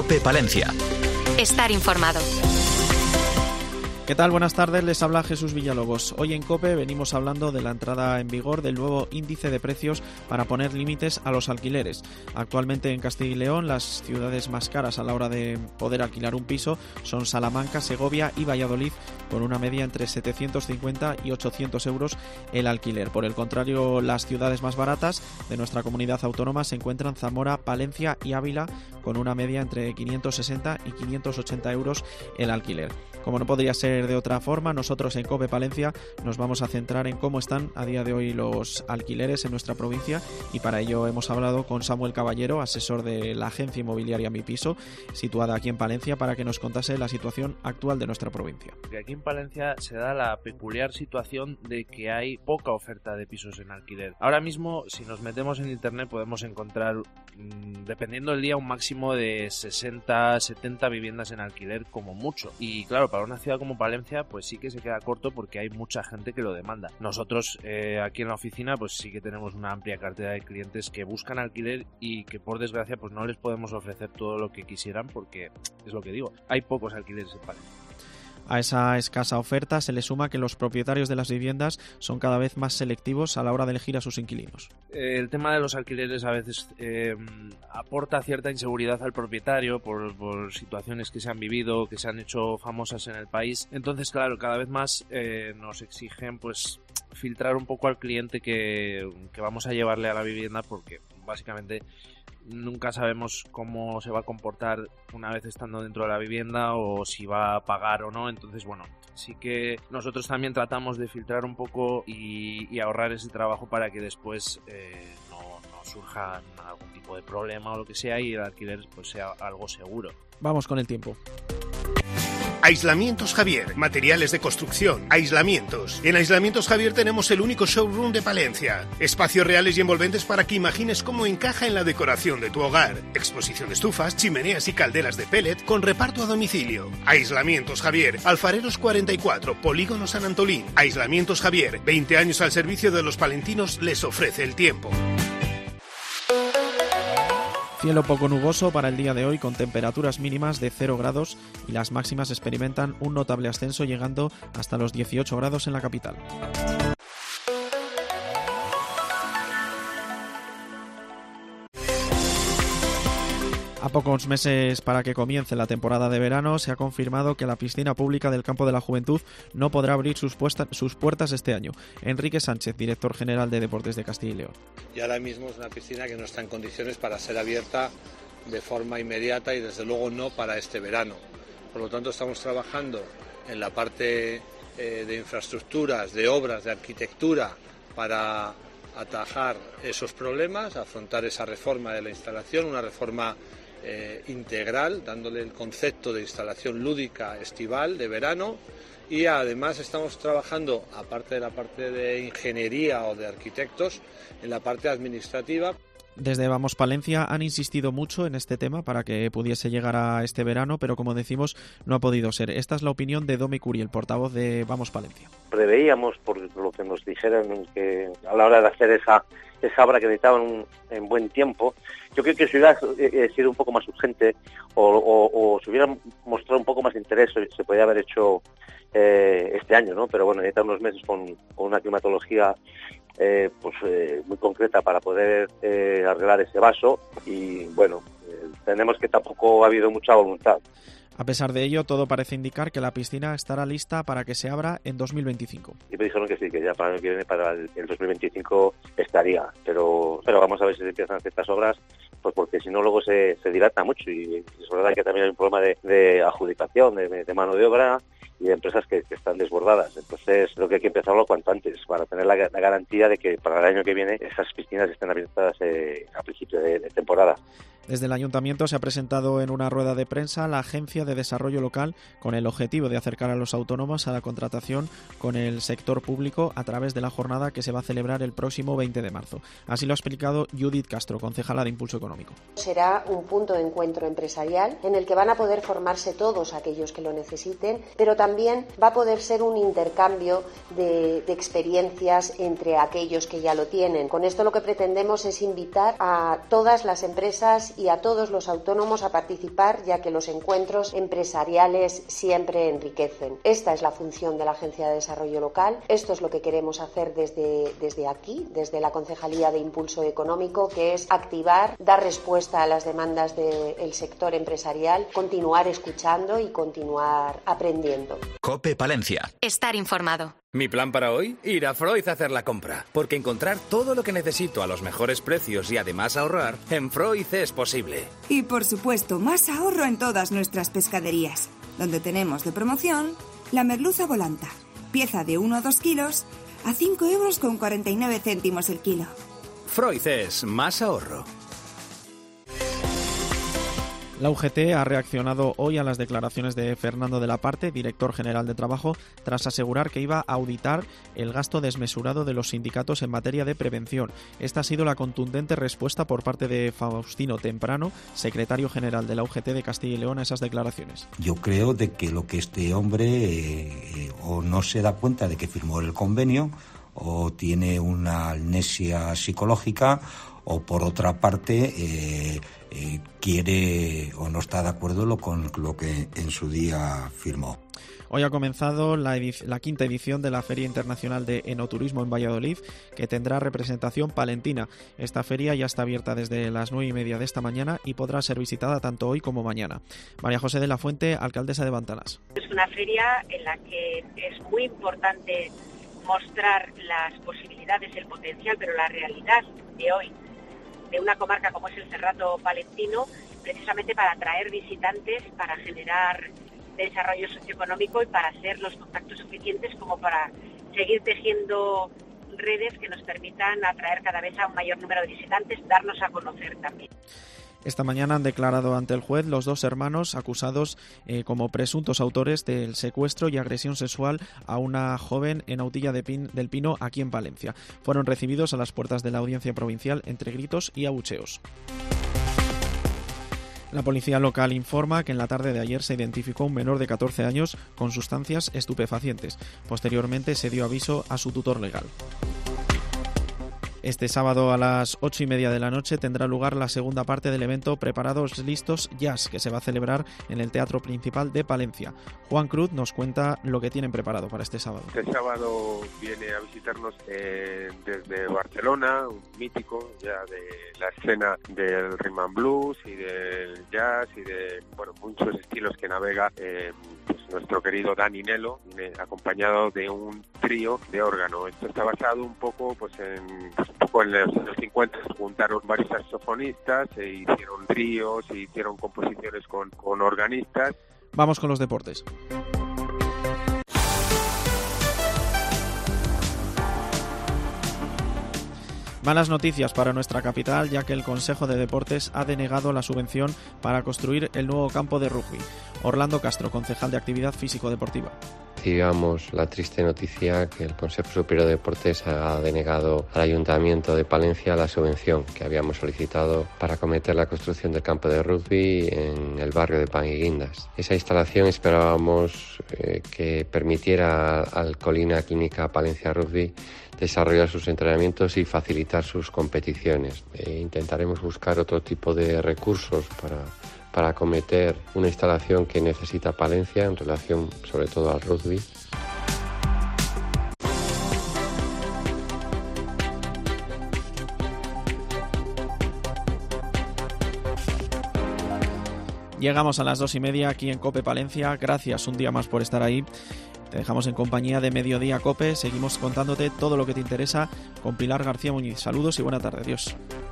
COPE Palencia. Estar informado. ¿Qué tal? Buenas tardes, les habla Jesús Villalobos. Hoy en COPE venimos hablando de la entrada en vigor del nuevo índice de precios para poner límites a los alquileres. Actualmente en Castilla y León las ciudades más caras a la hora de poder alquilar un piso son Salamanca, Segovia y Valladolid, con una media entre 750 y 800 euros el alquiler. Por el contrario, las ciudades más baratas de nuestra comunidad autónoma se encuentran Zamora, Palencia y Ávila, con una media entre 560 y 580 euros el alquiler. Como no podría ser de otra forma, nosotros en COPE Palencia nos vamos a centrar en cómo están a día de hoy los alquileres en nuestra provincia, y para ello hemos hablado con Samuel Caballero, asesor de la agencia inmobiliaria Mi Piso, situada aquí en Palencia, para que nos contase la situación actual de nuestra provincia. Aquí en Palencia se da la peculiar situación de que hay poca oferta de pisos en alquiler. Ahora mismo, si nos metemos en internet, podemos encontrar, dependiendo del día, un máximo de 60, 70 viviendas en alquiler como mucho. Y claro, para una ciudad como Palencia, pues sí que se queda corto porque hay mucha gente que lo demanda. Nosotros aquí en la oficina, pues sí que tenemos una amplia cartera de clientes que buscan alquiler y que por desgracia pues no les podemos ofrecer todo lo que quisieran, porque es lo que digo, hay pocos alquileres en Palencia. A esa escasa oferta se le suma que los propietarios de las viviendas son cada vez más selectivos a la hora de elegir a sus inquilinos. El tema de los alquileres a veces aporta cierta inseguridad al propietario por situaciones que se han vivido, que se han hecho famosas en el país. Entonces, claro, cada vez más nos exigen pues filtrar un poco al cliente que vamos a llevarle a la vivienda, porque básicamente nunca sabemos cómo se va a comportar una vez estando dentro de la vivienda o si va a pagar o no. Entonces, bueno, sí que nosotros también tratamos de filtrar un poco y ahorrar ese trabajo para que después no surja algún tipo de problema o lo que sea, y el alquiler pues sea algo seguro. Vamos con el tiempo. Aislamientos Javier, materiales de construcción, aislamientos. En Aislamientos Javier tenemos el único showroom de Palencia. Espacios reales y envolventes para que imagines cómo encaja en la decoración de tu hogar. Exposición de estufas, chimeneas y calderas de pellet con reparto a domicilio. Aislamientos Javier, Alfareros 44, Polígono San Antolín. Aislamientos Javier, 20 años al servicio de los palentinos, les ofrece el tiempo. Cielo poco nuboso para el día de hoy, con temperaturas mínimas de 0 grados y las máximas experimentan un notable ascenso, llegando hasta los 18 grados en la capital. A pocos meses para que comience la temporada de verano, se ha confirmado que la piscina pública del Campo de la Juventud no podrá abrir sus puertas este año. Enrique Sánchez, director general de Deportes de Castilla y León. Y ahora mismo es una piscina que no está en condiciones para ser abierta de forma inmediata y desde luego no para este verano. Por lo tanto, estamos trabajando en la parte de infraestructuras, de obras, de arquitectura, para atajar esos problemas, afrontar esa reforma de la instalación, una reforma integral, dándole el concepto de instalación lúdica estival de verano, y además estamos trabajando, aparte de la parte de ingeniería o de arquitectos, en la parte administrativa. Desde Vamos Palencia han insistido mucho en este tema para que pudiese llegar a este verano, pero como decimos, no ha podido ser. Esta es la opinión de Domi Curi, el portavoz de Vamos Palencia. Preveíamos, por lo que nos dijeron, que a la hora de hacer esa obra que necesitaban en buen tiempo, yo creo que si hubiera sido un poco más urgente o se hubiera mostrado un poco más de interés, se podría haber hecho este año, ¿no? Pero bueno, necesita unos meses con una climatología muy concreta para poder arreglar ese vaso, y bueno, tenemos que tampoco ha habido mucha voluntad. A pesar de ello, todo parece indicar que la piscina estará lista para que se abra en 2025. Y me dijeron que sí, que ya para el año que viene, para el 2025 estaría, pero vamos a ver si se empiezan ciertas obras, pues porque si no luego se dilata mucho, y es verdad que también hay un problema de adjudicación, de mano de obra y de empresas que están desbordadas. Entonces creo que hay que empezarlo cuanto antes para tener la garantía de que para el año que viene esas piscinas estén abiertas a principio de temporada. Desde el Ayuntamiento se ha presentado en una rueda de prensa la Agencia de Desarrollo Local, con el objetivo de acercar a los autónomos a la contratación con el sector público a través de la jornada que se va a celebrar el próximo 20 de marzo. Así lo ha explicado Judith Castro, concejala de Impulso Económico. Será un punto de encuentro empresarial en el que van a poder formarse todos aquellos que lo necesiten, pero también va a poder ser un intercambio de experiencias entre aquellos que ya lo tienen. Con esto lo que pretendemos es invitar a todas las empresas y a todos los autónomos a participar, ya que los encuentros empresariales siempre enriquecen. Esta es la función de la Agencia de Desarrollo Local. Esto es lo que queremos hacer desde aquí, desde la Concejalía de Impulso Económico, que es activar, dar respuesta a las demandas del sector empresarial, continuar escuchando y continuar aprendiendo. COPE Palencia. Estar informado. Mi plan para hoy, ir a Froiz a hacer la compra, porque encontrar todo lo que necesito a los mejores precios y además ahorrar, en Froiz es posible. Y por supuesto, más ahorro en todas nuestras pescaderías, donde tenemos de promoción la merluza volanta, pieza de 1 o 2 kilos, a 5,49 € el kilo. Froiz es más ahorro. La UGT ha reaccionado hoy a las declaraciones de Fernando de la Parte, director general de Trabajo, tras asegurar que iba a auditar el gasto desmesurado de los sindicatos en materia de prevención. Esta ha sido la contundente respuesta por parte de Faustino Temprano, secretario general de la UGT de Castilla y León, a esas declaraciones. Yo creo de que lo que este hombre o no se da cuenta de que firmó el convenio, o tiene una amnesia psicológica, o por otra parte quiere o no está de acuerdo con lo que en su día firmó. Hoy ha comenzado la quinta edición de la Feria Internacional de Enoturismo en Valladolid, que tendrá representación palentina. Esta feria ya está abierta desde las 9:30 de esta mañana y podrá ser visitada tanto hoy como mañana. María José de la Fuente, alcaldesa de Bantanas. Es una feria en la que es muy importante mostrar las posibilidades, el potencial, pero la realidad de hoy de una comarca como es el Cerrato palentino, precisamente para atraer visitantes, para generar desarrollo socioeconómico y para hacer los contactos suficientes como para seguir tejiendo redes que nos permitan atraer cada vez a un mayor número de visitantes, darnos a conocer también. Esta mañana han declarado ante el juez los 2 hermanos acusados como presuntos autores del secuestro y agresión sexual a una joven en Autilla del Pino, aquí en Palencia. Fueron recibidos a las puertas de la audiencia provincial entre gritos y abucheos. La policía local informa que en la tarde de ayer se identificó un menor de 14 años con sustancias estupefacientes. Posteriormente se dio aviso a su tutor legal. Este sábado a las 8:30 de la noche tendrá lugar la segunda parte del evento Preparados Listos Jazz, que se va a celebrar en el Teatro Principal de Palencia. Juan Cruz nos cuenta lo que tienen preparado para este sábado. Este sábado viene a visitarnos desde Barcelona, un mítico ya de la escena del rhythm and blues y del jazz y de muchos estilos que navega nuestro querido Dani Nelo, acompañado de un trío de órgano. Esto está basado un poco en los años 50, se juntaron varios saxofonistas, se hicieron tríos, se hicieron composiciones con organistas. Vamos con los deportes. Malas noticias para nuestra capital, ya que el Consejo de Deportes ha denegado la subvención para construir el nuevo campo de rugby. Orlando Castro, concejal de Actividad Físico-Deportiva. Recibíamos la triste noticia que el Consejo Superior de Deportes ha denegado al Ayuntamiento de Palencia la subvención que habíamos solicitado para acometer la construcción del campo de rugby en el barrio de Panguiguindas. Esa instalación esperábamos que permitiera al Colina Clínica Palencia Rugby desarrollar sus entrenamientos y facilitar sus competiciones. Intentaremos buscar otro tipo de recursos para acometer una instalación que necesita Palencia en relación sobre todo al rugby. Llegamos a las 2:30 aquí en COPE Palencia. Gracias un día más por estar ahí. Te dejamos en compañía de Mediodía COPE. Seguimos contándote todo lo que te interesa con Pilar García Muñiz. Saludos y buena tarde. Adiós.